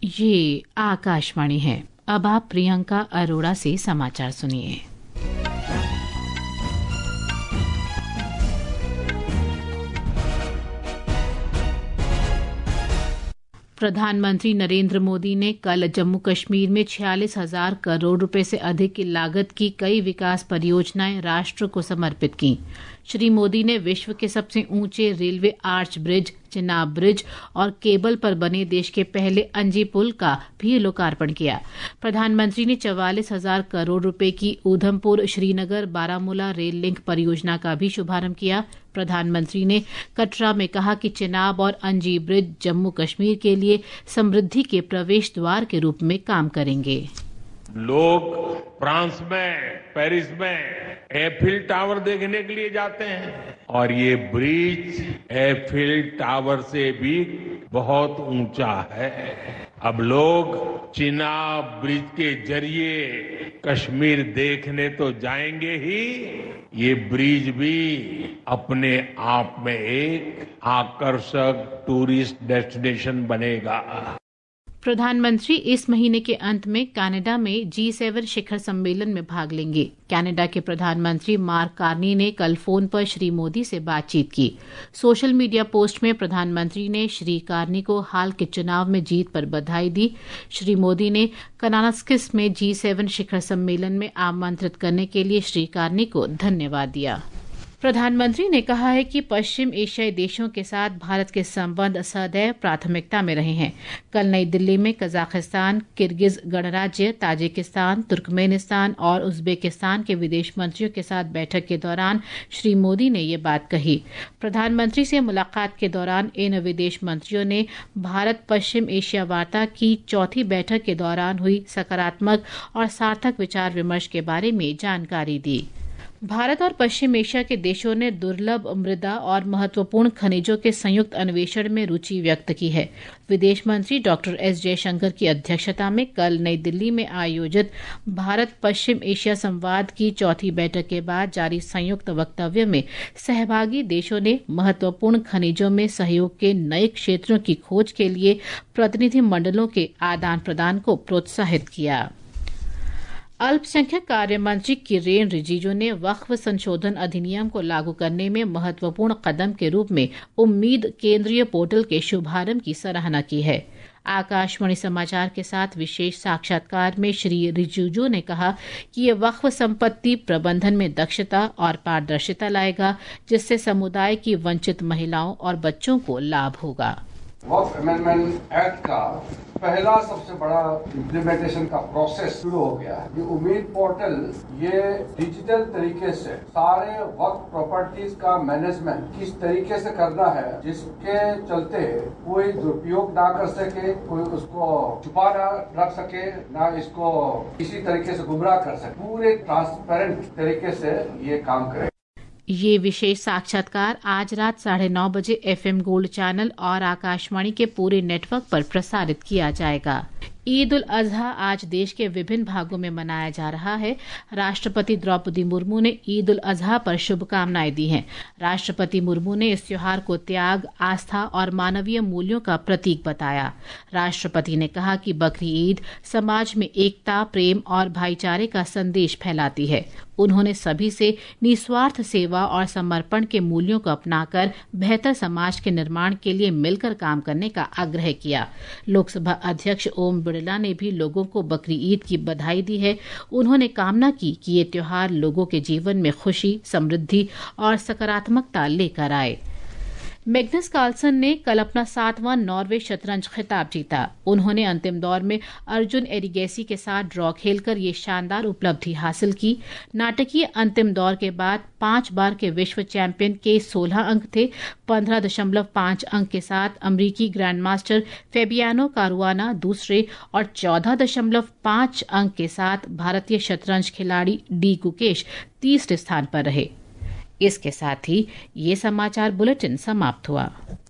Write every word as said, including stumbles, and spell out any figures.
ये आकाशवाणी है। अब आप प्रियंका अरोड़ा से समाचार सुनिए। प्रधानमंत्री नरेंद्र मोदी ने कल जम्मू कश्मीर में छियालीस हजार करोड़ रुपए से अधिक की लागत की कई विकास परियोजनाएं राष्ट्र को समर्पित की। श्री मोदी ने विश्व के सबसे ऊंचे railway arch bridge, Chenab bridge और केबल पर बने देश के पहले अंजी पुल का भी लोकार्पण किया। प्रधानमंत्री ने चवालीस हजार करोड़ रुपए की ऊधमपुर श्रीनगर बारामूला रेल लिंक परियोजना का भी शुभारंभ किया। प्रधानमंत्री ने कटरा में कहा कि चिनाब और अंजी ब्रिज जम्मू कश्मीर के लिए समृद्धि के प्रवेश द्वार के रूप में काम करेंगे। लोग फ्रांस में, पेरिस में एफिल टावर देखने के लिए जाते हैं और ये ब्रिज एफिल टावर से भी बहुत ऊंचा है। अब लोग चिनाब ब्रिज के जरिए कश्मीर देखने तो जाएंगे ही, ये ब्रिज भी अपने आप में एक आकर्षक टूरिस्ट डेस्टिनेशन बनेगा। प्रधानमंत्री इस महीने के अंत में कनाडा में जी सेवन शिखर सम्मेलन में भाग लेंगे। कनाडा के प्रधानमंत्री मार्क कार्नी ने कल फोन पर श्री मोदी से बातचीत की। सोशल मीडिया पोस्ट में प्रधानमंत्री ने श्री कार्नी को हाल के चुनाव में जीत पर बधाई दी। श्री मोदी ने कनास्किस में जी सेवन शिखर सम्मेलन में आमंत्रित करने के लिए श्री कार्नी को धन्यवाद दिया। प्रधानमंत्री ने कहा है कि पश्चिम एशियाई देशों के साथ भारत के संबंध सदैव प्राथमिकता में रहे हैं। कल नई दिल्ली में कजाकिस्तान, किर्गिज गणराज्य, ताजिकिस्तान, तुर्कमेनिस्तान और उज्बेकिस्तान के विदेश मंत्रियों के साथ बैठक के दौरान श्री मोदी ने ये बात कही। प्रधानमंत्री से मुलाकात के दौरान इन विदेश मंत्रियों ने भारत पश्चिम एशिया वार्ता की चौथी बैठक के दौरान हुई सकारात्मक और सार्थक विचार विमर्श के बारे में जानकारी दी। भारत और पश्चिम एशिया के देशों ने दुर्लभ मृदा और महत्वपूर्ण खनिजों के संयुक्त अन्वेषण में रुचि व्यक्त की है। विदेश मंत्री डॉक्टर एस जयशंकर की अध्यक्षता में कल नई दिल्ली में आयोजित भारत पश्चिम एशिया संवाद की चौथी बैठक के बाद जारी संयुक्त वक्तव्य में सहभागी देशों ने महत्वपूर्ण खनिजों में सहयोग के नए क्षेत्रों की खोज के लिए प्रतिनिधि मंडलों के आदान प्रदान को प्रोत्साहित किया। अल्पसंख्यक कार्य मंत्री किरेन रिजिजू ने वक्फ संशोधन अधिनियम को लागू करने में महत्वपूर्ण कदम के रूप में उम्मीद केंद्रीय पोर्टल के शुभारंभ की सराहना की है। आकाशवाणी समाचार के साथ विशेष साक्षात्कार में श्री रिजिजू ने कहा कि ये वक्फ संपत्ति प्रबंधन में दक्षता और पारदर्शिता लाएगा, जिससे समुदाय की वंचित महिलाओं और बच्चों को लाभ होगा। वक्फ अमेंडमेंट एक्ट का पहला सबसे बड़ा इम्प्लीमेंटेशन का प्रोसेस शुरू हो गया है। ये उम्मीद पोर्टल ये डिजिटल तरीके से सारे वक्फ प्रॉपर्टीज का मैनेजमेंट किस तरीके से करना है, जिसके चलते कोई दुरुपयोग ना कर सके, कोई उसको छुपा ना रख सके, ना इसको किसी तरीके से गुमराह कर सके, पूरे ट्रांसपेरेंट तरीके से ये काम करे। ये विशेष साक्षात्कार आज रात साढ़े नौ बजे एफएम गोल्ड चैनल और आकाशवाणी के पूरे नेटवर्क पर प्रसारित किया जाएगा। ईद उल अजहा आज देश के विभिन्न भागों में मनाया जा रहा है। राष्ट्रपति द्रौपदी मुर्मू ने ईद उल अजहा पर शुभकामनाएं दी हैं। राष्ट्रपति मुर्मू ने इस त्योहार को त्याग, आस्था और मानवीय मूल्यों का प्रतीक बताया। राष्ट्रपति ने कहा कि बकरी ईद समाज में एकता, प्रेम और भाईचारे का संदेश फैलाती है। उन्होंने सभी से निस्वार्थ सेवा और समर्पण के मूल्यों को अपनाकर बेहतर समाज के निर्माण के लिए मिलकर काम करने का आग्रह किया। लोकसभा अध्यक्ष ओम बिरला ने भी लोगों को बकरी ईद की बधाई दी है। उन्होंने कामना की कि ये त्योहार लोगों के जीवन में खुशी, समृद्धि और सकारात्मकता लेकर आए। मैग्नस कार्लसन ने कल अपना सातवां नॉर्वे शतरंज खिताब जीता। उन्होंने अंतिम दौर में अर्जुन एरिगेसी के साथ ड्रॉ खेलकर ये शानदार उपलब्धि हासिल की। नाटकीय अंतिम दौर के बाद पांच बार के विश्व चैंपियन के सोलह अंक थे। पंद्रह दशमलव पांच अंक के साथ अमरीकी ग्रैंडमास्टर फेबियानो कारुआना दूसरे और चौदह दशमलव पांच अंक के साथ भारतीय शतरंज खिलाड़ी डी गुकेश तीसरे स्थान पर रहे। इसके साथ ही ये समाचार बुलेटिन समाप्त हुआ।